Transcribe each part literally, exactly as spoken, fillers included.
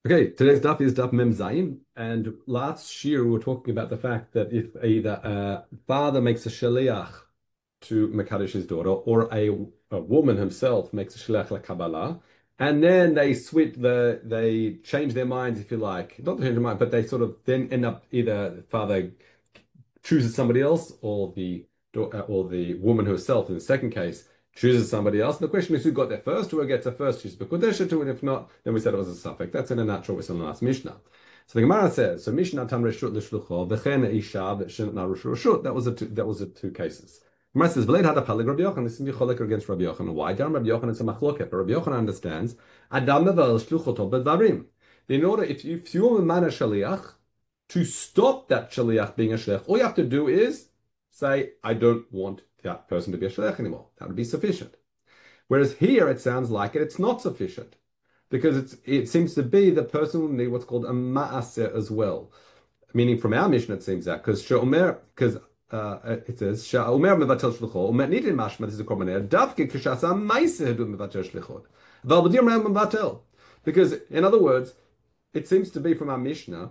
Okay, today's daf is daf Mem Zayin, and last year we were talking about the fact that if either a father makes a shaliach to Mekadesh his daughter, or a, a woman himself makes a shaliach la Kabbalah, and then they switch the they change their minds, if you like, not to change their mind, but they sort of then end up either the father chooses somebody else, or the or the woman herself in the second case chooses somebody else. And the question is who got there first, who gets there first, she's Bekudesha to it. If not, then we said it was a suffix. That's in a natural we saw in the last Mishnah. So the Gemara says, so Mishnah tam reshut l'shlucho, v'chen isha v'shen na reshut reshut. That was a two, that was a two cases. Gemara says, v'leid had a palig Rabbi Yochanan. This is cholek against Rabbi Yochanan. Why? Dam Rabbi Yochanan is a machloket, but Rabbi Yochanan understands adam mevel shluchoto bedvarim. In order, if you if you're a man a shaliach, to stop that shaliach being a shliach, all you have to do is say, I don't want that person to be a shliach anymore. That would be sufficient. Whereas here it sounds like it, it's not sufficient, because it's, it seems to be the person will need what's called a ma'aseh as well. Meaning from our mission it seems that, because she'omer, because uh, it says, she'omer mevatel shlichot, umer nidin mashma, this is a common error, davke kishasa ma'aseh hedu mevatel shlichot. Val b'dir mevatel. Because, in other words, it seems to be from our Mishnah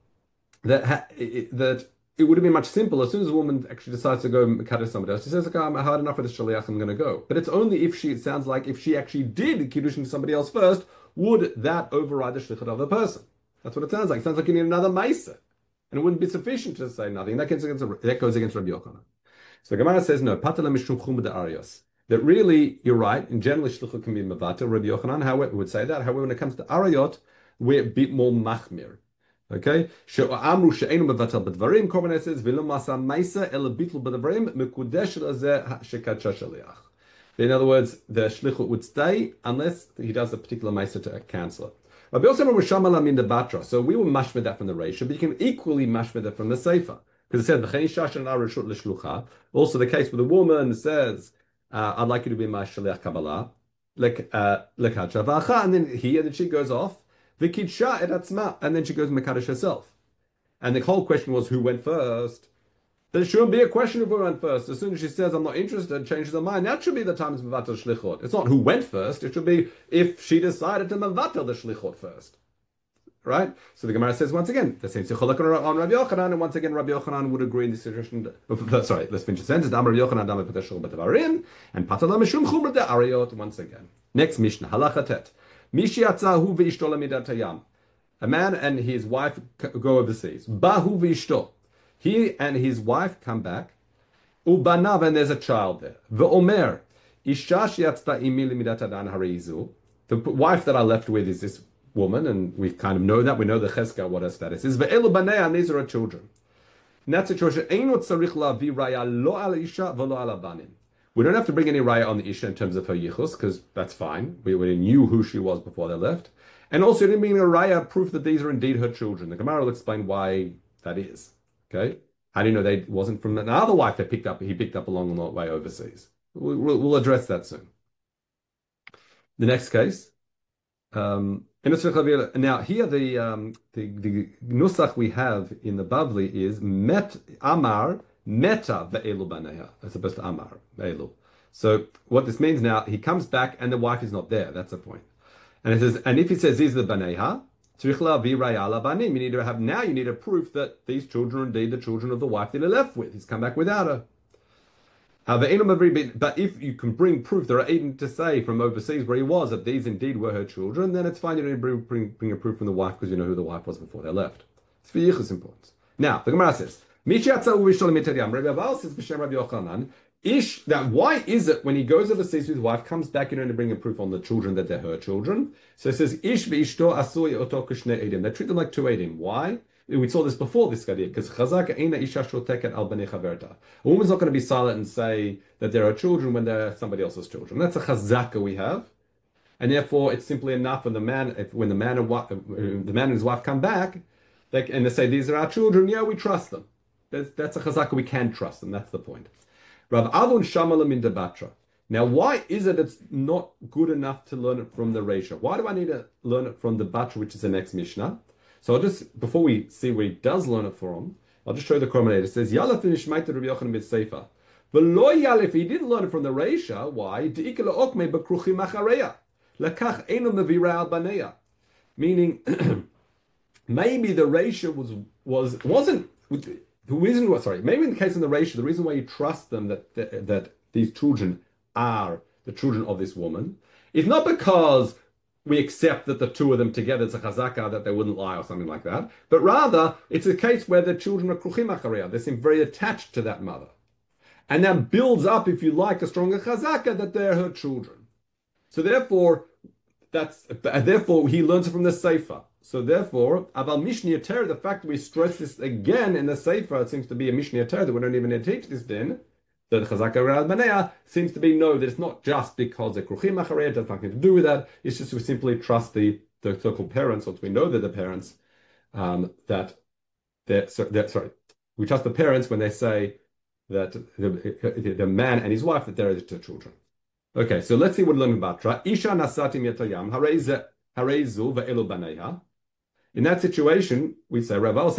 that ha- it, that it would have been much simpler. As soon as a woman actually decides to go kaddish somebody else, she says, "Okay, I'm hard enough with this shaliach. I'm going to go." But it's only if she. It sounds like if she actually did kiddushin to somebody else first, would that override the shlichut of the person? That's what it sounds like. It sounds like you need another ma'aser, and it wouldn't be sufficient to say nothing. That goes against that goes against Rabbi Yochanan. So Gemara says no. Patala mishum chum arios. That really, you're right. In general, shlichut can be mavata. Rabbi Yochanan, however, would say that. However, when it comes to arayot, we're a bit more machmir. Okay, she'amru she'enu mevatel b'dvarim. Korban says v'lo masa ma'isa ela bitl b'dvarim mekudesh lazeh shekadsha shaliach. In other words, the shlichut would stay unless he does a particular ma'isa to cancel it. Rabbi Yosef Rishama Lamin the Batra. So we will mashmed that from the Reisha, but you can equally mashmed that from the Sefer, because it said v'chein shash and arishut l'shlucha. Also, the case where the woman says, uh, "I'd like you to be my shaliach kabbalah," like lekadsha v'acha, and then he and then she goes off. V'kidsha et atzma, and then she goes mekadosh herself. And the whole question was who went first. There shouldn't be a question of who went first. As soon as she says I'm not interested, changes her mind, that should be the time it's mevatel shlichot. It's not who went first. It should be if she decided to mevatel the shlichot first, right? So the Gemara says once again the same secholak on Rabbi Yochanan, and once again Rabbi Yochanan would agree in this situation. Sorry, let's finish the sentence. Dam Rabbi Yochanan dam v'teshul b'tavarim and patalam mishum chumra de arayot. Once again, next Mishnah halacha tet. Mishiatzahu v'ishto lamidatayam. A man and his wife go overseas. Bahu v'ishto. He and his wife come back. Ubanav, and there's a child there. V'omer. Isha shiatzta imi limidatadan harizu. The wife that I left with is this woman, and we kind of know that. We know the cheska, what her status is. Ve'elu banei, and these are her children. In that situation, eino tzarich lavi raya lo ala isha v'lo ala banim. We don't have to bring any raya on the isha in terms of her yichus, because that's fine. We already knew who she was before they left. And also, it didn't bring a raya proof that these are indeed her children. The Gemara will explain why that is. Okay, how do you know they wasn't from another wife that picked up? He picked up along the way overseas. We'll, we'll, we'll address that soon. The next case. Um, now here the um, the the nusach we have in the Bavli is met Amar meta ve'elu baneha as opposed to Amar ve'elu. So what this means now, he comes back and the wife is not there. That's the point. And it says, and if he says these are the baneha, you need to have now. You need a proof that these children are indeed the children of the wife that he left with. He's come back without her. But if you can bring proof, there are even to say from overseas where he was that these indeed were her children, then it's fine. You don't need to bring, bring, bring a proof from the wife because you know who the wife was before they left. It's for yichus importance. Now the Gemara says, Rabbi Aval says b'shem Rabbi Yochanan. Ish, that why is it when he goes overseas with his wife, comes back, you know, to bring a proof on the children that they're her children? So it says, Ish v'ishto asui oto kushne edim. They treat them like two edim. Why? We saw this before this idea, because chazak eina isha shoteket al bnei chaverta. A woman's not going to be silent and say that they're her children when they're somebody else's children. That's a chazaka we have, and therefore it's simply enough when the man, if, when the man and wife, the man and his wife come back, they, and they say these are our children. Yeah, we trust them. That's, that's a chazaka we can trust them. That's the point. Rav Avon Shamalam in Debatra. Now, why is it it's not good enough to learn it from the Reisha? Why do I need to learn it from the Batra, which is the next Mishnah? So I'll just, before we see where he does learn it from, I'll just show you the Korban. It says, Yalaf Nishmaita Rabbi Yochanan bit Sefer. V'lo yal, if he didn't learn it from the Reisha, why? De'ikela okme b'kruchim achareya. Lekach eno mevira al baneya. meaning maybe the ratio was was wasn't the reason was sorry maybe in the case of the ratio the reason why you trust them that that, that these children are the children of this woman is not because we accept that the two of them together it's a chazaka that they wouldn't lie or something like that, but rather it's a case where the children are kruchim achariyah. They seem very attached to that mother, and that builds up, if you like, a stronger chazaka that they're her children. So therefore, that's therefore he learns it from the Sefer. So therefore, Aval Mishneh Ter, the fact that we stress this again in the Sefer, it seems to be a Mishneh Ter that we don't even need to teach this then. The Chazaka Re'al Banea seems to be no, that it's not just because they're Kruchim Acharei, it has nothing to do with that. It's just we simply trust the, the so-called parents, once we know they're the parents, um, that they're, so, they're, sorry, we trust the parents when they say that the, the man and his wife, that they're the children. Okay, so let's see what we're learning about Batra. Isha nasati mitayam hareizu ve'elu baneha. In that situation, we say,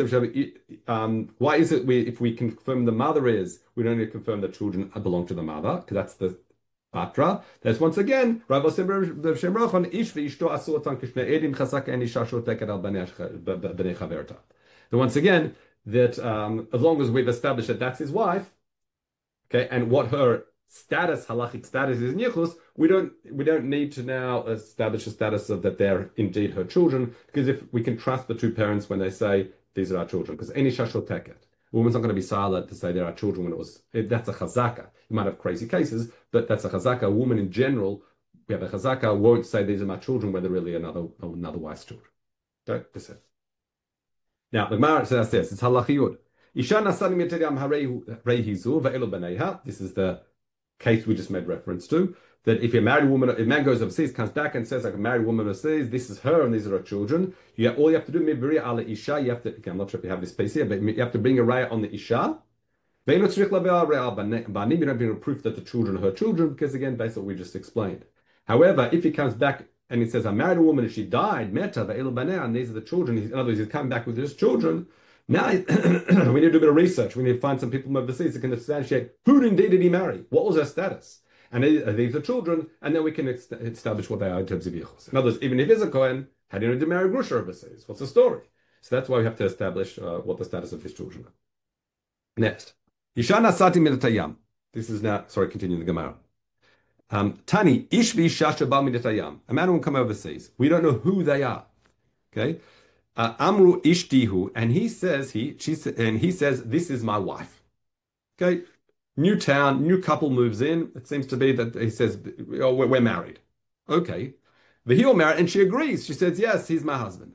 um, why is it we, if we confirm the mother is, we don't need to confirm the children belong to the mother, because that's the Batra. There's once again, Rav Shemrochon, ish ve'ishto asu otan kishne edim chasaka en isha shoteket al bnei chaverta. So once again, that um, as long as we've established that that's his wife, okay, and what her status, halachic status is nichus, we don't we don't need to now establish a status of that they're indeed her children, because if we can trust the two parents when they say these are our children, because any shashol teket, a woman's not going to be silent to say they're our children when it was it, that's a chazaka. You might have crazy cases, but that's a chazaka. A woman in general, we have a chazaka, won't say these are my children when they're really another another wife's children. Okay, that's it. Now the Gemara says this, it's halachiyud. Isha nasani mitayam hareihizu ve'elu baneha. This is the case we just made reference to, that if you're a married woman, if a man goes overseas, comes back and says, like a married woman overseas, this is her and these are her children, you have, all you have to do, mibri ala isha, you have to, okay, I'm not sure if you have this piece here, but you have to bring a raya on the isha. You don't bring a proof that the children are her children, because again, based on what we just explained. However, if he comes back and he says, I married a woman and she died, meta, and these are the children, in other words, he's coming back with his children, now we need to do a bit of research. We need to find some people from overseas that can substantiate who indeed did he marry, what was her status, and these are children, and then we can establish what they are in terms of yichus. In other words, even if he's a kohen, how do you know to marry grusha overseas? What's the story? So that's why we have to establish uh, what the status of his children are. Next, Yishana sati midatayam. This is now sorry, continuing the Gemara. Um, Tani ish v'isha sheba midatayam. A man will come overseas. We don't know who they are. Okay. Uh, Amru ishtihu, and he says he she and he says this is my wife. Okay, new town, new couple moves in. It seems to be that he says oh, we're, we're married. Okay, the heel married, and she agrees. She says yes, he's my husband.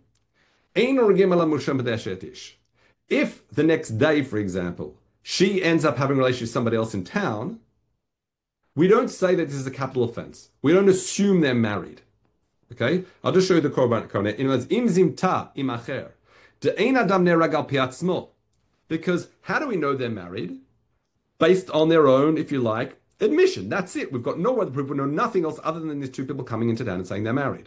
If the next day, for example, she ends up having a relationship with somebody else in town, we don't say that this is a capital offense. We don't assume they're married. Okay, I'll just show you the korban. In other words, im zimta im acher, de'ein adam nerag al piatzmo. Because how do we know they're married? Based on their own, if you like, admission. That's it. We've got no other proof. We know nothing else other than these two people coming into town and saying they're married.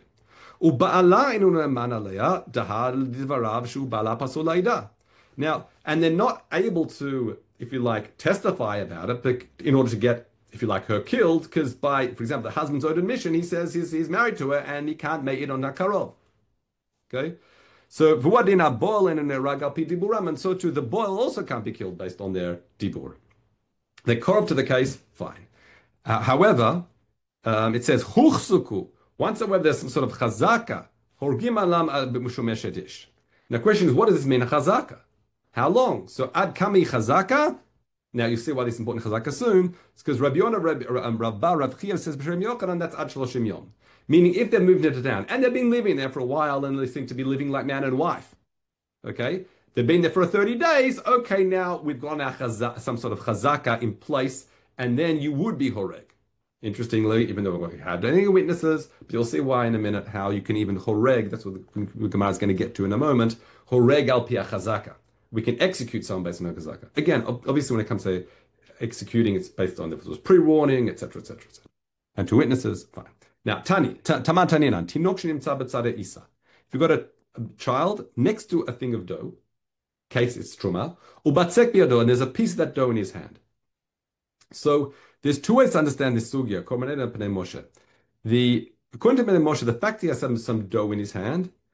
Now, and they're not able to, if you like, testify about it, but in order to get, if you like, her killed, because by, for example, the husband's own admission, he says he's, he's married to her and he can't make it on Nakarov. Okay? So, Vuadina boil and Ragal pi diburam, and so too the boil also can't be killed based on their dibur. They're korov to the case, fine. Uh, however, um, it says, Huchsuku, once however there's some sort of chazaka, Horgim alam b'mushomeshedish. Now, the question is, what does this mean, a chazaka? How long? So, ad kami chazaka. Now you see why this is important chazaka soon. It's because Rabbi Yonah, Rabbi Rabba, Rav Chiya says b'shem Yochanan, that's ad shloshim yom. Meaning, if they're moved into town and they've been living there for a while and they seem to be living like man and wife, okay, they've been there for thirty days. Okay, now we've got our chazaka, some sort of chazaka in place, and then you would be horeg. Interestingly, even though we had any witnesses, but you'll see why in a minute how you can even horeg. That's what the Gemara is going to get to in a moment. Horeg al pi chazaka. We can execute someone based on a chazaka. Again, obviously, when it comes to executing, it's based on if it was pre-warning, et cetera, et cetera, et cetera. And two witnesses, fine. Now, Tani, Taman Taninan, Tinok shenim tzad isa. If you've got a, a child next to a thing of dough, case it's truma, ubatzek biyado, and there's a piece of that dough in his hand. So there's two ways to understand this sugya. Korbanet and Pnei Moshe. The according to Pnei Moshe, the fact he has some, some dough in his hand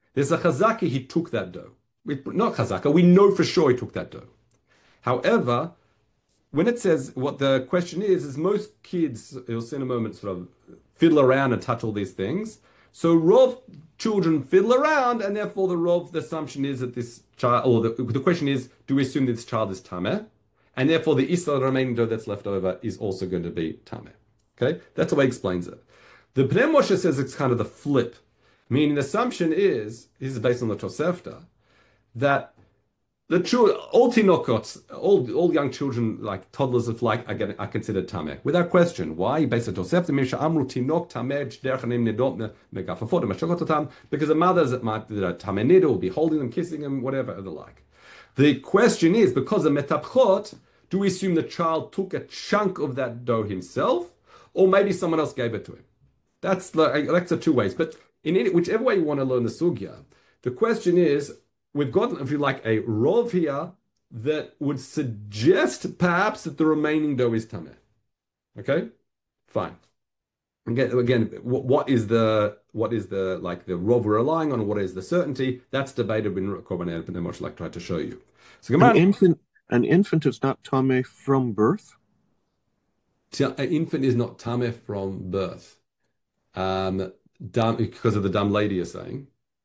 There's a chazaka, he took that dough. We, not chazaka, we know for sure he took that dough. However, when it says what the question is, is most kids, you'll see in a moment, sort of fiddle around and touch all these things. So Rov children fiddle around, and therefore the Rov, the assumption is that this child, or the, the question is, do we assume this child is Tameh? And therefore the Issa, the remaining dough that's left over, is also going to be Tameh. Okay? That's the way he explains it. The Pnei Moshe says it's kind of the flip. Meaning the assumption is, this is based on the Tosefta, that the children, all tinokots, all all young children, like toddlers of like, are, getting, are considered tameh without question. Why? Based on Tosefta, Misha Amru tinok tameh derchanim nedot megafafot mashakototam, because the mothers that might tameh nid will be holding them, kissing them, whatever the like. The question is, because of metapchot, do we assume the child took a chunk of that dough himself, or maybe someone else gave it to him? That's like that's the two ways. But in any, whichever way you want to learn the sugya, the question is, we've got, if you like, a rov here that would suggest perhaps that the remaining dough is tameh. Okay, fine. Again, again, what is the what is the like the rov we're relying on? What is the certainty? That's debated in Korban and Pnei Moshe like tried to show you. So an infant, an infant is not tameh from birth. An infant is not tameh from birth, um, dumb, because of the dumb lady you're saying.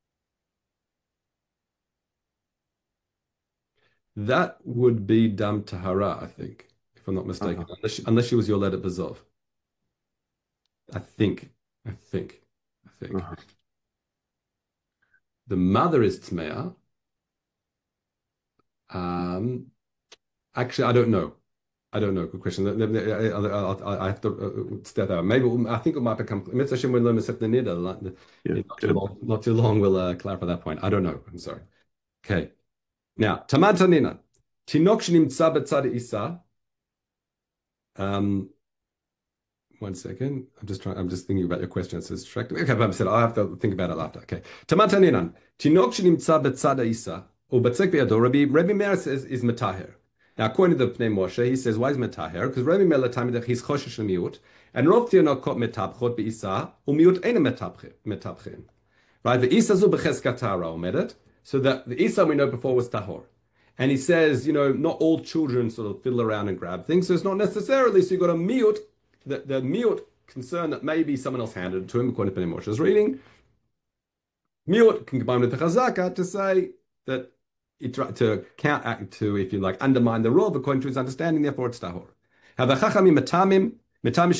That would be dam tahara, I think, if I'm not mistaken, uh-huh. unless, she, unless she was your letter bezov. I think, I think, I think. Uh-huh. The mother is tmeah. Um, actually, I don't know. I don't know. Good question. I, I, I have to uh, step out. Maybe I think it might become. Mitzvah Hashem will learn Masechet Nida. Not too long. Not too long. We'll uh, clarify that point. I don't know. I'm sorry. Okay. Now, Tamad Tanina, Tinok shenimtza b'tzad Isa. Um, one second. I'm just trying. I'm just thinking about your question. It's distracting. Okay, but I said I'll have to think about it after. Okay. Tamad Tanina, Tinok shenimtza b'tzad Isa, or b'tzek b'yado. Rabbi Rabbi Meir says is metaher. Now, according to the Pnei Moshe, he says why is metaher? Because Rabbi Meir latamid he's choshesh l'miut, and Rov tinokot metapchot b'Isa, u'miut eina metapchin. Right? The Isa zu b'cheskat tahara omedet. So that the Isa we know before was tahor. And he says, you know, not all children sort of fiddle around and grab things. So it's not necessarily, so you've got a miut, the, the miut concern that maybe someone else handed it to him, according to Pnei Moshe's reading. Miut can combine with the chazaka to say that, it, to count, to, if you like, undermine the role according to his understanding, therefore it's tahor. Because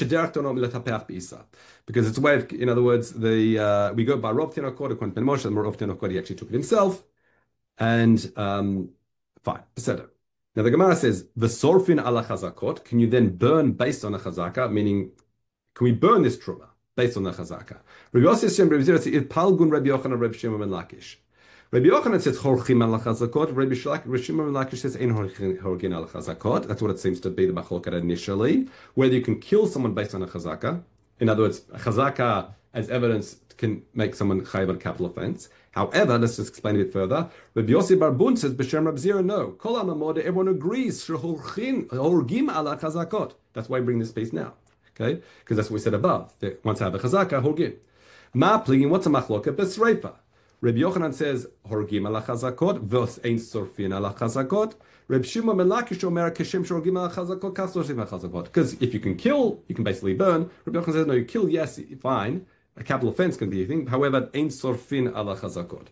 it's a way of, in other words, the uh, we go by Rov Tinokot, according to Pnei Moshe, and Rov Tinokot, he actually took it himself. And um, fine, Beseder. Now the Gemara says, V'sorfin ala chazakot, can you then burn based on a chazaka? Meaning, can we burn this truma based on the chazaka? Rabbi Yossi Shem Rabbi Zira says, Palgun Rabbi Yochanan Rabbi Shimon ben Lakish. Rabbi Yochanan says, Horchim ala chazakot. Rabbi Shimon ben Lakish says, Ein horgin ala chazakot. That's what it seems to be the machloket initially, whether you can kill someone based on a chazaka. In other words, a chazaka as evidence can make someone chayav on a capital offense. However, let's just explain a bit further. Rabbi Yossi Bar Bun says, B'Shem Rabbi Zira, no. Kol ha'mamod, everyone agrees, Shehorgim ala chazakot. That's why I bring this piece now. Okay? Because that's what we said above. That once I have a chazaka, horgim. Ma pligin, what's a machloket? B'sreifa. Rabbi Yochanan says, horgim ala chazakot, v'os ein sorfin ala chazakot. Rabbi Shimon ben Lakish omer keshem shorgim ala chazakot, kas sorfin ala chazakot. Because if you can kill, you can basically burn. Rabbi Yochanan says, no, you kill, yes, fine. A capital offense can be a thing. However, ein sorfin ala chazakot.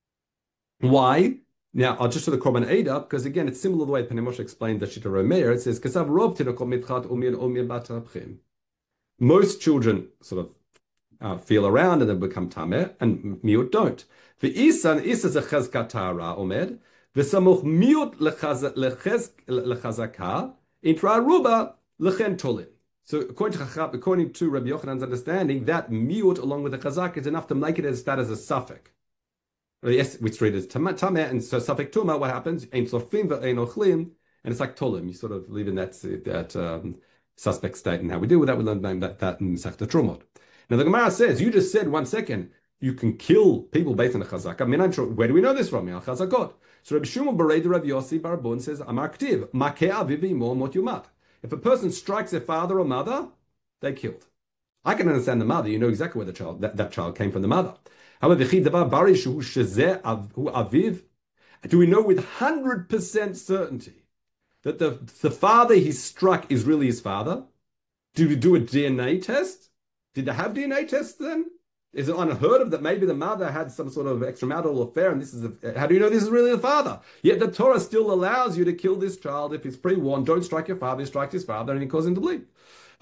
Why? Now, I'll just show the Korban Eidah, because again, it's similar to the way Pnei Moshe explained the Shita Romeir. It says, Kasav rov tinokot mitchat umir umir batarabchim. Most children sort of uh, feel around and then become tameh, and miut don't. V'isa, and isa is a chazkat tahara omed, v'samuch miut lechazaka, intra ruba lechen tolim. So according to, according to Rabbi Yochanan's understanding, that miut along with the chazak is enough to make it as that as a suffix. Yes, we treat it as tameh, and so suffix tuma. What happens? Ein sorfin ve'ein ochlim, and it's like tolim. You sort of leave in that that um, suspect state, and how we deal with that, we learned that that in Masechta Trumot. Now the Gemara says, you just said one second, you can kill people based on a chazaka. I mean, I'm sure, where do we know this from? Al chazakot. So Rabbi Shimon Berei Rabbi Yossi Bar Bun says, Amar Ktiv, Makeh aviv v'imo mot yumat. If a person strikes their father or mother, they're killed. I can understand the mother. You know exactly where the child that, that child came from the mother. However, v'chi davar bari shu shezeh av- hu aviv. Do we know with one hundred percent certainty that the, the father he struck is really his father? Do we do a D N A test? Did they have D N A tests then? Is it unheard of that maybe the mother had some sort of extramarital affair and this is a, how do you know this is really the father? Yet the Torah still allows you to kill this child if he's pre-warned. Don't strike your father, strike his father and he causes him to bleed.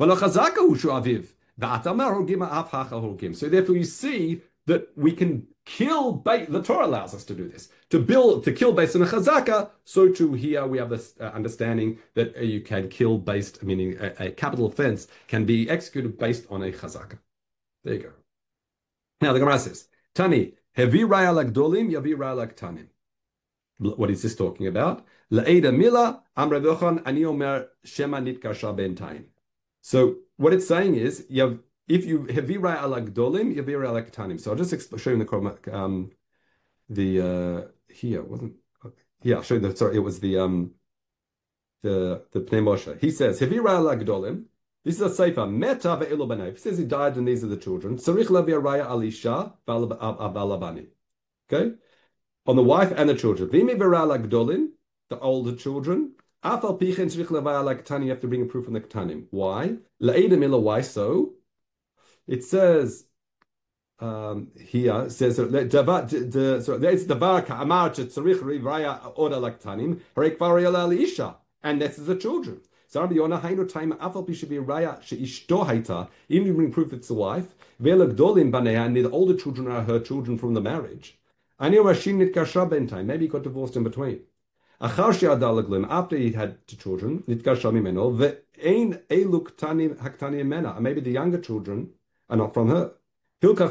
So therefore you see that we can kill based, the Torah allows us to do this. To build, to kill based on a chazaka, so too here we have this uh, understanding that uh, you can kill based, meaning a, a capital offense can be executed based on a chazaka. There you go. Now the Gemara says, Tani, hevi raya lagdolim, yavi raya lagtanim. What is this talking about? La'eda mila, amra v'chon, ani omer, shema nitkasha b'entayim. So what it's saying is, you have, if you hevi raya lagdolim, yavi raya lagtanim. So I'll just show you the um, the uh, here wasn't yeah. I'll show you the sorry. It was the um the the Pnei Moshe. He says hevi raya lagdolim. This is a sefer. Meta ve'elo b'nei. He says he died and these are the children. Tzarich lavi raya alisha v'alabani. Okay, on the wife and the children. V'imi v'raya lagdolim, the older children. Afal pichen tzarich lavi lagtanim. You have to bring a proof from the ketanim. Why? La'edem ila. Why so? It says. Um, here says so there's davar ka'amar tzarich raya oda laktanim harek varya la'isha, and this is the children. So Rabbi Yonah hainu time afal pishavi raya sheishto haita. Even if you bring proof it's the wife, ve'lagdolim baneha, and the older children are her children from the marriage. Ani rashin nitkasha b'entayim. Maybe he got divorced in between. Achar she'adal laglim, after he had two children, nitkasha mimeno ve'ein elu ktanim haktanim mena. Maybe the younger children are not from her. In other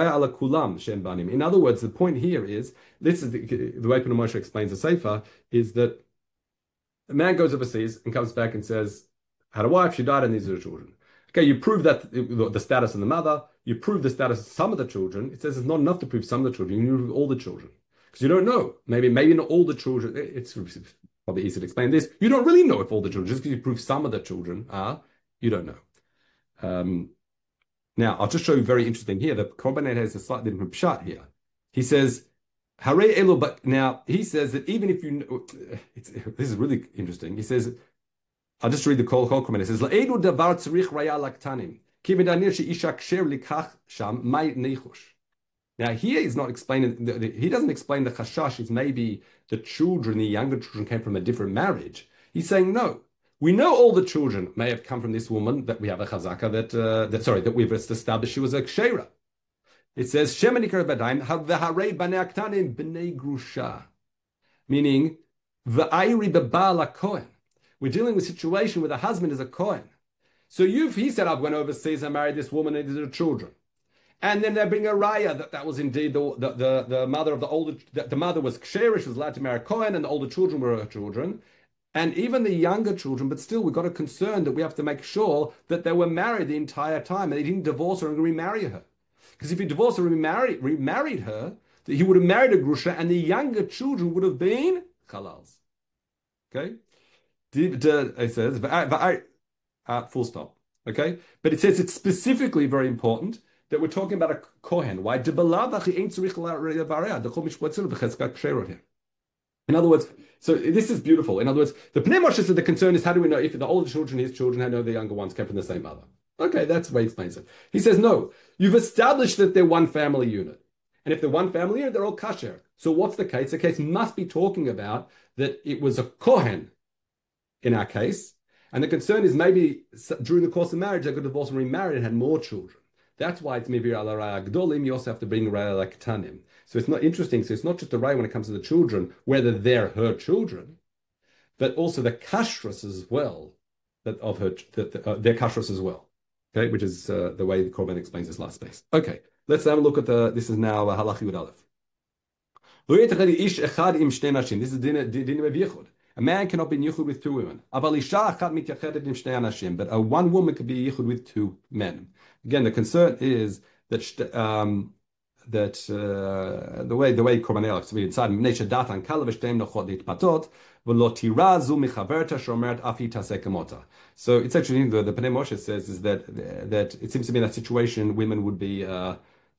words, the point here is, this is the, the way Pnei Moshe explains the Sefer, is that a man goes overseas and comes back and says, had a wife, she died, and these are the children. Okay, you prove that the status of the mother, you prove the status of some of the children. It says it's not enough to prove some of the children, you need to prove all the children. Because you don't know. Maybe maybe not all the children, it's probably easy to explain this. You don't really know if all the children, just because you prove some of the children are, you don't know. Um, Now, I'll just show you very interesting here. The Korbanet has a slightly different pshat here. He says, Hare elu, but now he says that even if you know, it's, this is really interesting. He says, I'll just read the Kol Kol comment. It says, La'edu davar tzarich raya laktanim, ki v'danir she'isha ksher likach sham may neichush. Now, here he's not explaining, the, the, he doesn't explain the chashash is maybe the children, the younger children came from a different marriage. He's saying, no. We know all the children may have come from this woman that we have a chazaka that, uh, that sorry, that we've established she was a kshera. It says Shemanikar Badaim v'harei banei aktanim b'nei grusha, meaning v'ayri b'ba'al kohen. We're dealing with a situation where the husband is a kohen. So you've he said I went overseas and married this woman and these are children, and then they bring a raya that that was indeed the the the, the mother of the older the, the mother was kshera, she was allowed to marry a kohen, and the older children were her children. And even the younger children, but still we've got a concern that we have to make sure that they were married the entire time and they didn't divorce her and remarry her. Because if he divorced her and remarried, remarried her, he would have married a grusha and the younger children would have been halals. Okay? It says, uh, full stop. Okay? But it says it's specifically very important that we're talking about a kohen. Why? In other words, so this is beautiful. In other words, the Pnei Moshe said the concern is how do we know if the older children, his children, how know the younger ones came from the same mother? Okay, that's the way he explains it. He says, no, you've established that they're one family unit. And if they're one family unit, they're all kasher. So what's the case? The case must be talking about that it was a kohen in our case. And the concern is maybe during the course of marriage, they got divorced and remarried and had more children. That's why it's mivir ala raya gdolim. You also have to bring raya ala ketanim. So it's not interesting. So it's not just the raya when it comes to the children, whether they're her children, but also the kashrus as well, that of her, that uh, their kashrus as well. Okay, which is uh, the way the Korban explains this last space. Okay, let's have a look at the. This is now uh, halachi yud aleph. This is din din yichud. A man cannot be yichud with two women. But a one woman could be yichud with two men. Again, the concern is that um, that uh, the way the way Korban Elach to be inside Nesha Datan Kalavishtem Nochot Litpatot V'lo Tirazu Michaverta Shomert Afi Tasekemota. So it's actually the the Pnei Moshe says is that that it seems to be in that situation women would be uh,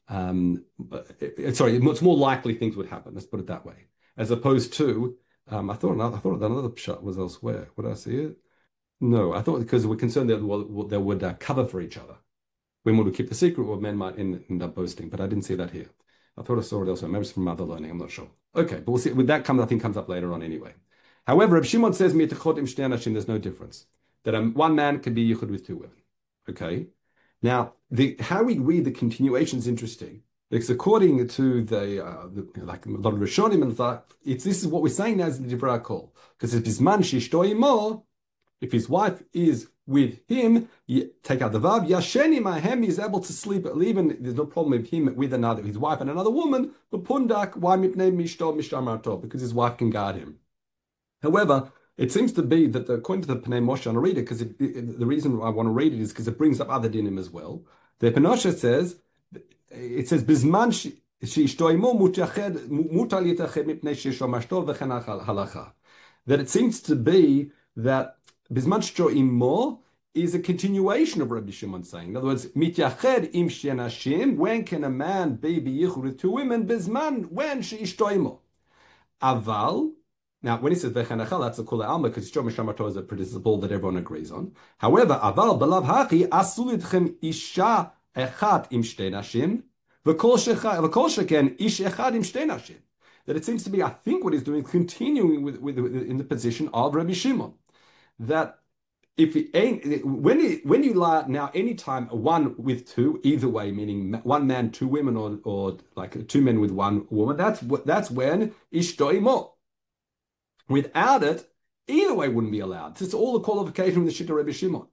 um, sorry, it's more likely things would happen. Let's put it that way, as opposed to um, I thought another, I thought another pshat was elsewhere. Would I see it? No, I thought because we're concerned that well, they would uh, cover for each other. Women would keep the secret, or men might end, end up boasting. But I didn't see that here. I thought I saw it elsewhere. Maybe it's from other learning. I'm not sure. Okay, but we'll see. With that comes, I think, comes up later on anyway. However, if Shimon says there's no difference. That um, one man can be yichud with two women. Okay. Now, the how we read the continuation is interesting. Because according to the, uh, the like a lot of Rishonim and that, it's this is what we're saying now is the Divrei Kol. Because if his man shishto imo, if his wife is with him, you take out the vav, yasheni mahem, he's able to sleep, even there's no problem with him with another, his wife and another woman, but pundak, why mipnei mishto mishtamarto, because his wife can guard him. However, it seems to be that the, according to the Pnei Moshe, I want to read it because the reason I want to read it is because it brings up other dinim as well. The Pnei Moshe says, it says, Bizman sheishtoimo mutached mutal yitached mipnei shishomashto v'chen halacha. That it seems to be that Bizman sheishtoimo is a continuation of Rabbi Shimon saying. In other words, mityached im shenashim, when can a man be b'yichud with two women? Bizman, when sheishtoimo. Aval, now, when he says v'chanachal, that's a kula alma because Yishto Mishamato is a principle that everyone agrees on. However, aval balav hachi asul itchem isha echat im shtei nashim v'kol sheken ish echad im shtei nashim. That it seems to be, I think, what he's doing, continuing with, with, with in the position of Rabbi Shimon. That if he ain't when he, when you lie now, anytime one with two, either way, meaning one man, two women, or or like two men with one woman, that's that's when ishto imo. Without it, either way wouldn't be allowed. It's all the qualification of the Shita Rebbe Shimon.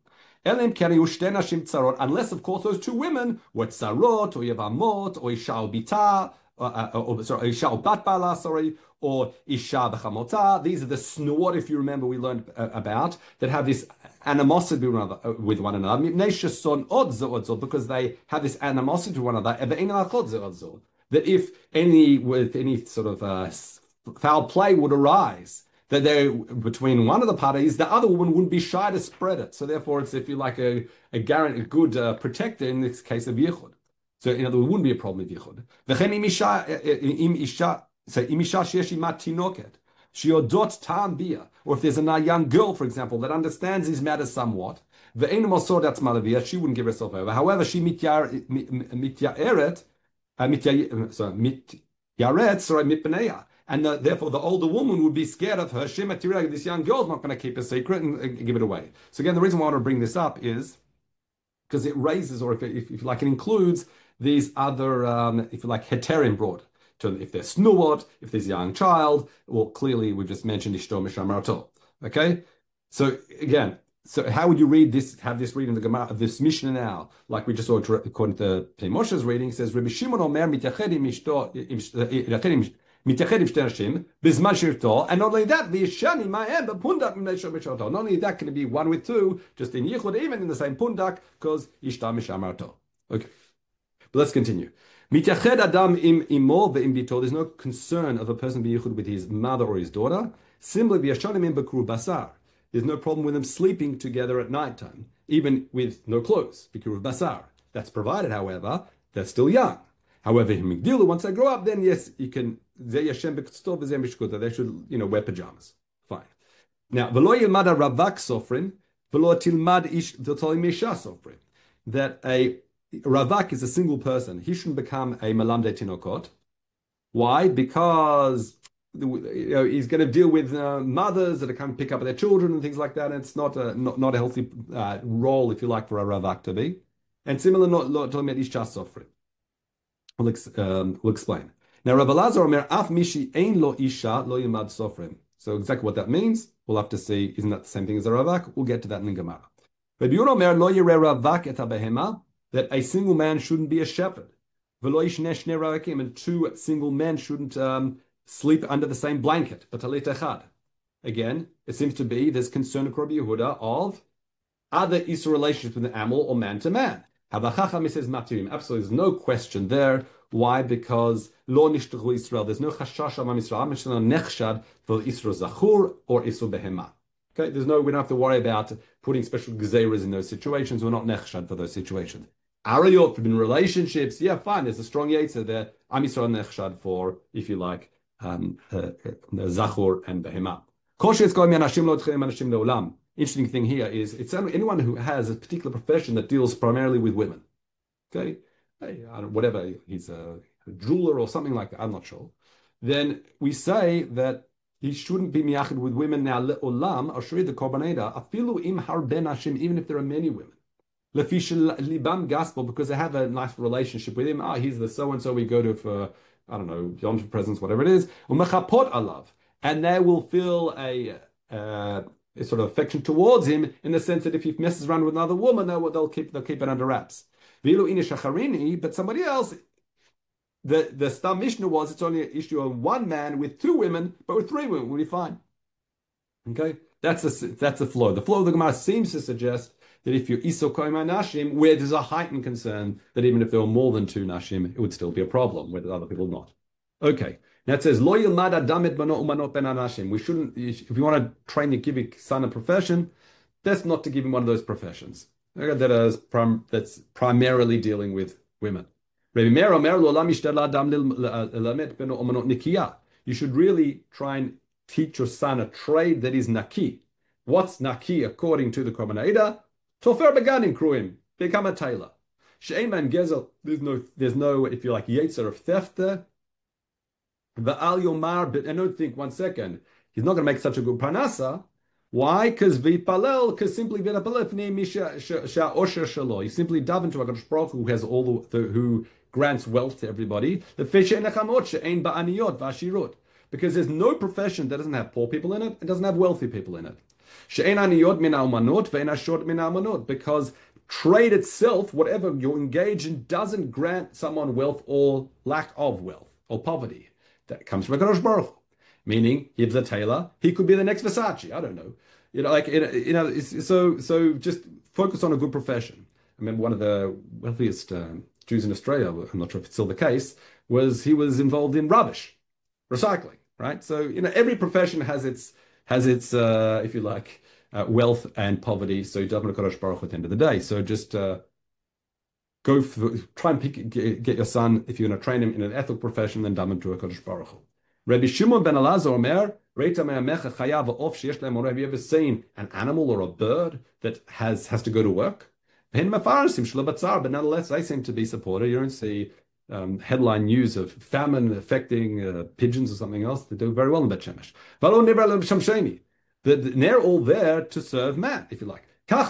Unless, of course, those two women were tzarot, or yevamot, or isha bita, or, or sorry, isha bat bala, sorry, or isha b'chamota. These are the snuot, if you remember, we learned about, that have this animosity with one another, because they have this animosity with one another. That if any with any sort of uh, foul play would arise, that they between one of the parties, the other woman wouldn't be shy to spread it. So therefore, it's if you like a a, guarantee, a good uh, protector in this case of yichud. So in other words, it wouldn't be a problem with yichud. V'chen im isha im isha so im isha sheyesh imat tinoket shiodot tam bia, or if there's a young girl, for example, that understands these matters somewhat, ve'ein mosor that's malavia, she wouldn't give herself over. However, she mityaeret mityaret sorry mityaret sorry mitpneya. And the, therefore, the older woman would be scared of her. Shema Tirag, this young girl's not going to keep a secret and, and give it away. So again, the reason why I want to bring this up is because it raises, or if, if, if you like, it includes these other, um, if you like, heterim brought to if there's snuot, if there's a young child. Well, clearly we've just mentioned ishto mishamarato. Okay, so again, so how would you read this? Have this reading the Gemara of this Mishnah now, like we just saw according to Pnei Moshe's reading, it says Rabbi Shimon Omer mitachedim ishto. And not only that, the Ishani Ma'em, but Pundak Not only that can it be one with two, just in Yichud, even in the same Pundak, because Ishta Mishamarto. Okay. But let's continue. Mitached Adam im imo ve'im bito. There's no concern of a person being Yichud with his mother or his daughter. Similarly, v'yashanim im bakru basar. There's no problem with them sleeping together at nighttime, even with no clothes. Bakru basar. That's provided, however, they're still young. However, once they grow up, then yes, you can. They should, you know, wear pajamas. Fine. Now, v'lo yilmad ravak sofrin, v'lo tilmad ish v'tolim isha sofrin. That a ravak is a single person. He shouldn't become a malamde tinokot. Why? Because you know, he's going to deal with uh, mothers that are coming to pick up their children and things like that. And it's not a not, not a healthy uh, role, if you like, for a ravak to be. And similar, not tolim isha sofrin. We'll, ex, um, we'll explain. Now, Rav Elazar Omer, Af Mishi Ein Lo Isha Lo Yimad Sofrim. So exactly what that means, we'll have to see. Isn't that the same thing as a Ravak? We'll get to that in the Gemara. Rabbi Yehuda Omer Lo Yireh Ravak Et HaBehema, that a single man shouldn't be a shepherd. V'lo Yishneh Shnei Ravakim, and two single men shouldn't um, sleep under the same blanket. B'talit Echad. Again, it seems to be there's concern of Rabbi Yehuda of other Isra relationships with an animal or man to man. Havachacham says matirim. Absolutely, there's no question there. Why? Because lo nishtachu Israel. There's no chashash amam Israel. Mishnah nechshad for Isra zachur or Isra behema. Okay, there's no. We don't have to worry about putting special gezeras in those situations. We're not nechshad for those situations. Arayot, in relationships, yeah, fine. There's a strong Yetzer there. Am Yisrael nechshad for, if you like, um, uh, uh, Zachor and Behemah. Interesting thing here is it's anyone who has a particular profession that deals primarily with women. Okay, hey, I don't, whatever, he's a, a jeweler or something like that, I'm not sure. Then we say that he shouldn't be miyachid with women now le'olam, ashrid the korbaneda, afilu im harben hashim, even if there are many women. Lefish libam gospel, because they have a nice relationship with him. Ah, he's the so-and-so we go to for, I don't know, Yom Tov presents, whatever it is. Umechapot alav. And they will feel a, uh, a sort of affection towards him in the sense that if he messes around with another woman, they'll, they'll keep they'll keep it under wraps. But somebody else, the, the Stam Mishnah was it's only an issue of one man with two women, but with three women, will be fine. Okay? That's a, that's a flow. The flow of the Gemara seems to suggest that if you're Iso Koima Nashim, where there's a heightened concern that even if there were more than two Nashim, it would still be a problem, where there's other people not. Okay. Now it says, Lo yilmad adam et bano umanot ben anashim. We shouldn't, if you want to train your giving son a profession, best not to give him one of those professions. Okay, that is prim, that's primarily dealing with women. You should really try and teach your son a trade that is naki. What's naki according to the Korban Eidah? Tofer beganim kruim, become a tailor. She'ein man gezel, there's no, there's no, if you like, yetzer of theft there. Va'al yomar, but I don't think, one second, he's not going to make such a good parnasa. Why? Because v'ipalel, because simply v'ipalel fnei misha sha'osher shalo. You simply daven to HaKadosh Baruch Hu, who has all the, who grants wealth to everybody. The fish nechamot she'ein ba'aniyot v'ashirot. Because there's no profession that doesn't have poor people in it, it doesn't have wealthy people in it. She'ein aniyot min ha'umanot ve'ein ashot min ha'umanot. Because trade itself, whatever you engage in, doesn't grant someone wealth or lack of wealth or poverty. That comes from HaKadosh Baruch Hu. Meaning, he's a tailor, he could be the next Versace. I don't know. You know, like, you know, it's, so so just focus on a good profession. I remember one of the wealthiest uh, Jews in Australia, I'm not sure if it's still the case, was he was involved in rubbish, recycling, right? So, you know, every profession has its, has its uh, if you like, uh, wealth and poverty. So you don't have HaKadosh Baruch Hu at the end of the day. So just uh, go for, try and pick, get, get your son, if you're going to train him in an ethical profession, then dumb him to HaKadosh Baruch Hu. Rabbi Shimon ben Elazar Omer, have you ever seen an animal or a bird that has, has to go to work? But nonetheless, they seem to be supported. You don't see um, headline news of famine affecting uh, pigeons or something else. They do very well in Bet Shemesh. They're all there to serve man, if you like.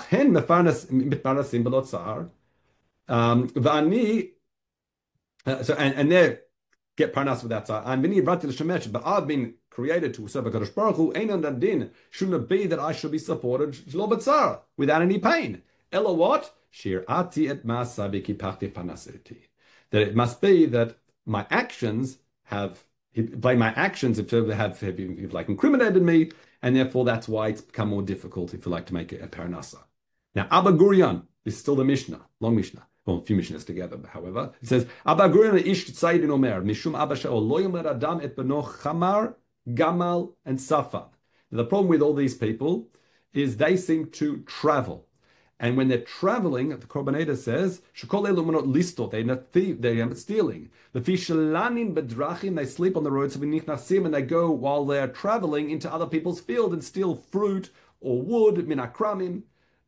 Um, uh, so, and, and they're get parnas without tzar. And v'ni vrati l'shemesh, but I've been created to serve HaKadosh Baruch Hu. Einan din, shouldn't it be that I should be supported shlo b'tzar, without any pain? Ella what? Shir'ati et ma'aseh v'kipachti parnaseti. That it must be that my actions have, by my actions, if they have, have, have like incriminated me, and therefore that's why it's become more difficult, if you like, to make it a parnasa. Now, Abba Gurion, this is still the Mishnah, long Mishnah. Well, a few Mishnahs together, however. It says, Abba Gurion ish tzayidin omer, mishum Abba she'ol lo yomer adam et beno chamar, gamal, and safan. The problem with all these people is they seem to travel. And when they're traveling, the Korban Eidah says, shekol elu manot listot, they're not thief, they're not stealing. The fishalanin bedrachim, they sleep on the roads, and they go while they're traveling into other people's field and steal fruit or wood, min akramim.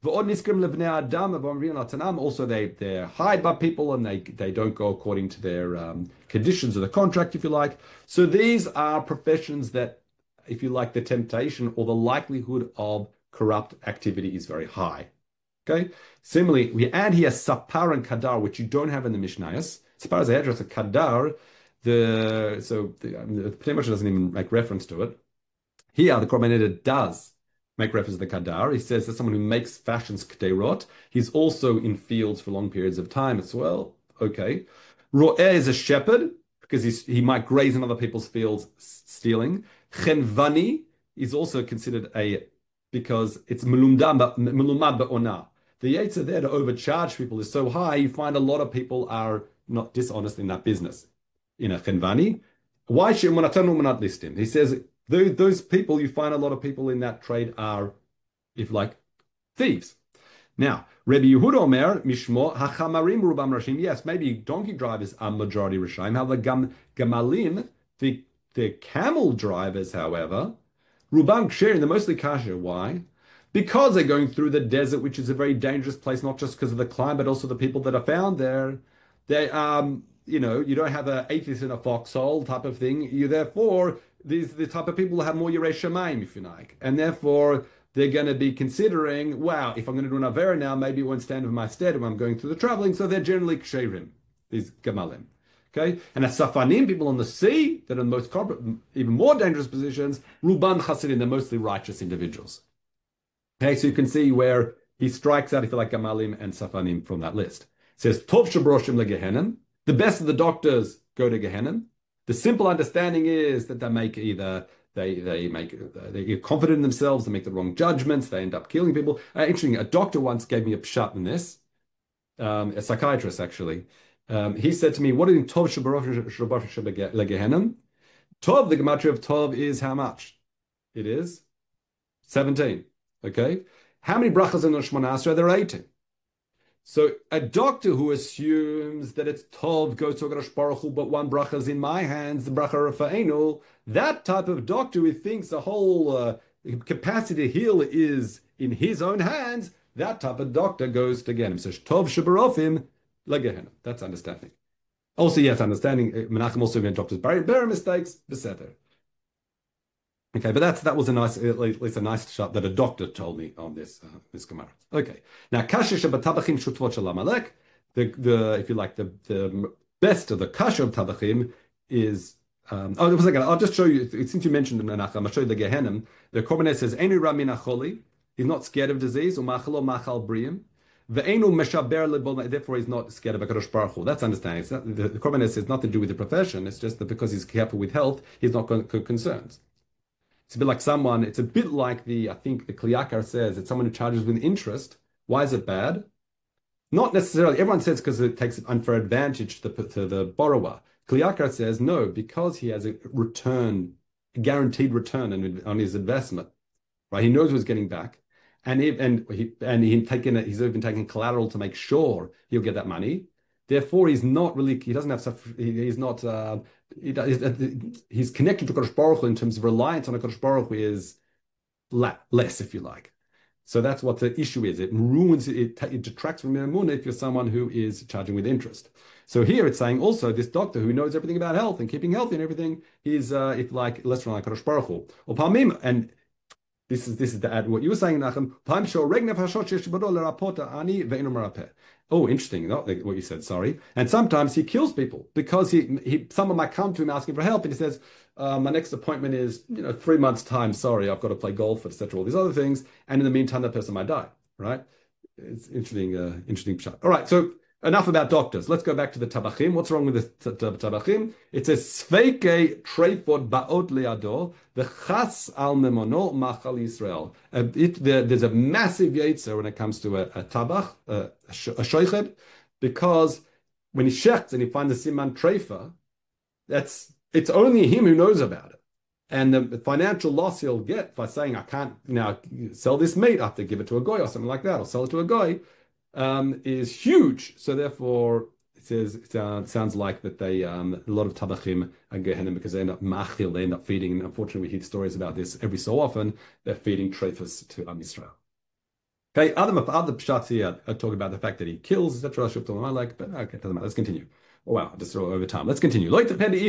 Also, they, they're hired by people and they, they don't go according to their um, conditions of the contract, if you like. So these are professions that, if you like, the temptation or the likelihood of corrupt activity is very high. Okay. Similarly, we add here sapar and kadar, which you don't have in the Mishnayos. Sapar is a hairdresser, kadar, the, so the, I mean, the Pnei doesn't even make reference to it. Here, the Korban Eidah does make reference to the kadar. He says that someone who makes fashions k'deirot. He's also in fields for long periods of time as well. Okay. Ro'eh is a shepherd because he's, he might graze in other people's fields stealing. Chenvani is also considered a, because it's melumad ba'onah. The yetzer there to overcharge people is so high, you find a lot of people are not dishonest in that business. In a chenvani. Why should we not list him? He says, those people, you find a lot of people in that trade are, if like, thieves. Now, Rabbi Yehuda Omer, Mishmo, Hachamarim Rubam Rashim. Yes, maybe donkey drivers are majority Rishayim. However, gam, Gamalim, the, the camel drivers, however, Rubam Ksherim, they're mostly kasher. Why? Because they're going through the desert, which is a very dangerous place, not just because of the climate, but also the people that are found there. They, um, you know, you don't have an atheist in a foxhole type of thing. You therefore, these the type of people who have more Yerei Shemaim, if you like, and therefore they're going to be considering, wow, if I'm going to do an Avera now, maybe it won't stand in my stead when I'm going through the traveling. So they're generally ksherim, these Gemalim. Okay, and as Safanim, people on the sea that are in the most even more dangerous positions, Ruban Chasidim, they're mostly righteous individuals. Okay, so you can see where he strikes out, if you like, Gamalim and Safanim from that list. It says, Tov Shabroshim leGehenim, the best of the doctors go to Gehenim. The simple understanding is that they make either they they make they get confident in themselves, they make the wrong judgments, they end up killing people. Uh, interesting, a doctor once gave me a pshat in this, um, a psychiatrist actually. Um, he said to me, "What is in Tov Shabroshim leGehenim? Tov, the gematria of Tov is how much? It is seventeen. Okay, how many brachas in the Shemona Esrei? There are eighteen. So a doctor who assumes that it's Tov goes to HaKadosh Baruch Hu, but one bracha is in my hands, the bracha Rafa'enu, that type of doctor who thinks the whole uh, capacity to heal is in his own hands, that type of doctor goes to Gehenim. So Tov Shebarofim leGehenim. That's understanding. Also, yes, understanding. Menachem also when doctors bury bear mistakes, beseter. Okay, but that's that was a nice, at least a nice shot that a doctor told me on this uh, this Gemara. Okay, now kasha shebatabachim shutvot shel Amalek. The the if you like the the best of the kasha of tabachim is. Um, oh, one second. I'll just show you. Since you mentioned the Menachem, I'll show you the Gehenim. The Korban says Enu Ramin Acholi. He's not scared of disease. Umachalo machal briim. Ve'enu meshaber lebol. Therefore, he's not scared of HaKadosh Baruch Hu. That's understanding. It's not, the, the Korban has nothing to do with the profession. It's just that because he's careful with health, he's not con- concerns. It's a bit like someone, it's a bit like the, I think the Kliyakar says, it's someone who charges with interest. Why is it bad? Not necessarily, everyone says because it takes an unfair advantage to the, to the borrower. Kliyakar says, no, because he has a return, a guaranteed return on, on his investment, right? He knows what he's getting back. And he, and he, and he taken, he's even taking collateral to make sure he'll get that money. Therefore, he's not really, he doesn't have stuff, he, he's not, uh, he, he's connected to Kodesh Baruch Hu in terms of reliance on a Kodesh Baruch Hu is la- less, if you like. So that's what the issue is. It ruins, it, it detracts from your emunah if you're someone who is charging with interest. So here it's saying also this doctor who knows everything about health and keeping healthy and everything, he's, uh, if like, less relying on Kodesh Baruch Hu. Or Palmim, and This is this is to add what you were saying, Nachum. Oh, interesting, not what you said. Sorry. And sometimes he kills people because he he someone might come to him asking for help, and he says, uh, "My next appointment is you know three months time. Sorry, I've got to play golf, et cetera. All these other things, and in the meantime, that person might die." Right? It's interesting, uh, interesting shot. All right, so. Enough about doctors. Let's go back to the tabachim. What's wrong with the tabachim? It says sveike treifot baot leado v'chas al memono machal Yisrael. Uh, it, there, there's a massive yetzer when it comes to a, a tabach, a, a shoiched, because when he shechts and he finds a siman treifa, that's it's only him who knows about it. And the financial loss he'll get by saying, I can't now sell this meat, I have to give it to a goy or something like that, or sell it to a goy. Um, is huge. So therefore, it says it sounds, sounds like that they um, a lot of tabachim are Gehenim because they end up machil, they end up feeding. And unfortunately, we hear stories about this every so often. They're feeding treifas to Am Yisrael. Okay, other other pshat here are talking about the fact that he kills, et cetera. Like, but okay, doesn't matter. Let's continue. Oh wow, just throw over time. Let's continue. When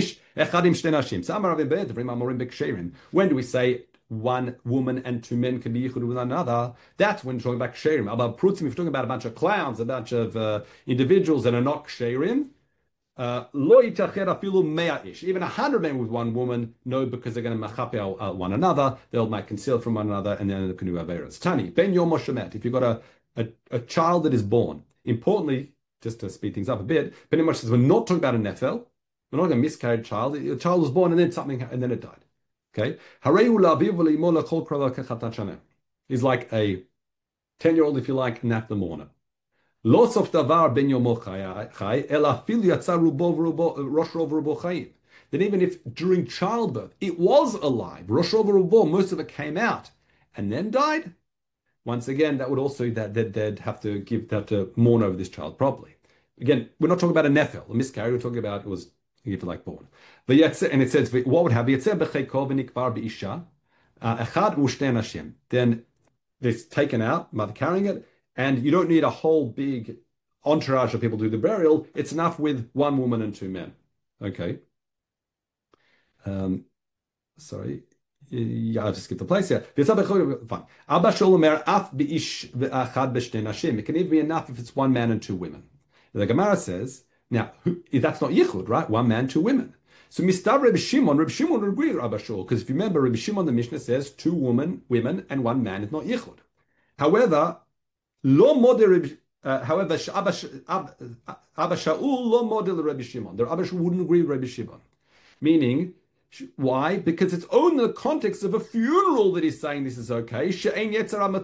do we say one woman and two men can be yichud with another? That's when we're talking about ksherim. About prutzim, if you're talking about a bunch of clowns, a bunch of uh, individuals that are not ksherim, uh, lo yitacher afilu mea ish. Even a hundred men with one woman, no, because they're going to machapel uh, one another. They'll make conceal from one another, and then they can do averas. Tani ben yom moshemet. If you've got a, a a child that is born, importantly, just to speed things up a bit, Ben Yomosh says we're not talking about a nefel. We're not a miscarried child. The child was born and then something, and then it died. Okay, he's like a ten-year-old, if you like, and after mourner. Lots of davar ben yomochai ela fil yatsa rubo rosh rov rubo chayim. Then even if during childbirth it was alive, rosh rov rubo, most of it came out and then died. once again, that would also that, that they'd have to give have to mourn over this child properly. Again, we're not talking about a nefel, a miscarriage. We're talking about it was if like born. But yet, and it says what would happen? Then it's taken out, mother carrying it, and you don't need a whole big entourage of people to do the burial. It's enough with one woman and two men. Okay. Um, sorry. Yeah, I'll just skip the place here. Fine. Abba Shaul Omer af beish ve'achad b'shnei nashim. It can even be enough if it's one man and two women. The Gemara says, now that's not yichud, right? One man, two women. So Mister Reb Shimon, Reb Shimon would agree with Abba Shaul, because if you remember, Reb Shimon, the Mishnah says two women, women, and one man is not yichud. However, lo model. Uh, however, Abba Shaul lo model Reb Shimon. The Abba Shaul wouldn't agree with Reb Shimon, meaning. Why? Because it's only in the context of a funeral that he's saying this is okay. In a time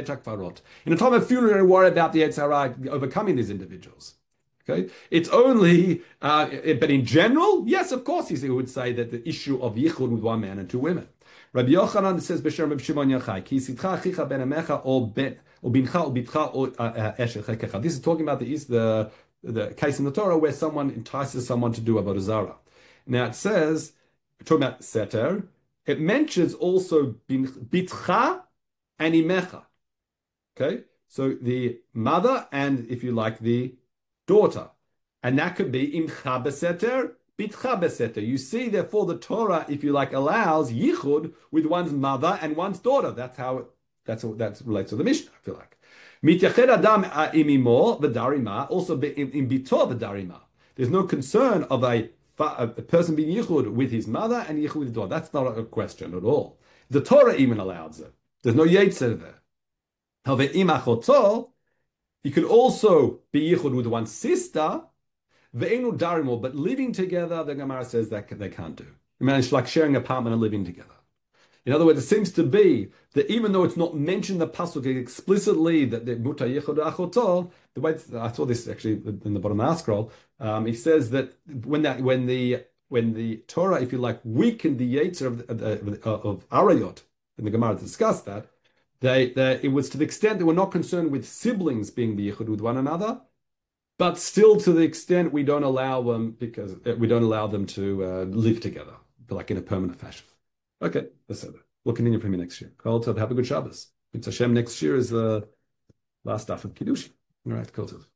of funeral, you worry about the Yetzer Hara overcoming these individuals. Okay, it's only, uh, but in general, yes, of course, he would say that the issue of yichud with one man and two women. Rabbi Yochanan says, "B'shem Rabbi Shimon Yochai, ki sitcha achicha ben amecha or ben or bincha or bitcha or eshet chekecha." This is talking about the the the case in the Torah where someone entices someone to do avodah zarah. Now it says. We're talking about seter. It mentions also bitcha and imecha. Okay, so the mother and, if you like, the daughter, and that could be imcha beseter, bitcha beseter. You see, therefore, the Torah, if you like, allows yichud with one's mother and one's daughter. That's how it, that's what that relates to the Mishnah. I feel like mitached adam imimo v'darima, also in bito v'darima. There's no concern of a a person being yichud with his mother and yichud with his daughter. That's not a question at all. The Torah even allows it. There's no yetzer there. However, imachotzo, he could also be yichud with one's sister, ve'enu darimo, but living together, the Gemara says that they can't do. I mean, it's like sharing an apartment and living together. In other words, it seems to be that even though it's not mentioned in the pasuk explicitly that the muta yichud achotol, the way I saw this actually in the bottom of the scroll, um, he says that when that when the when the Torah, if you like, weakened the yetzer of of, of arayot, and the Gemara discussed that, they, they it was to the extent that we're not concerned with siblings being yichud with one another, but still to the extent we don't allow them because we don't allow them to uh, live together, like in a permanent fashion. Okay, that's it. We'll continue from here next year. Kol tov, have a good Shabbos. It's Hashem next year is the last stuff of Kiddush. All right, Kol tov.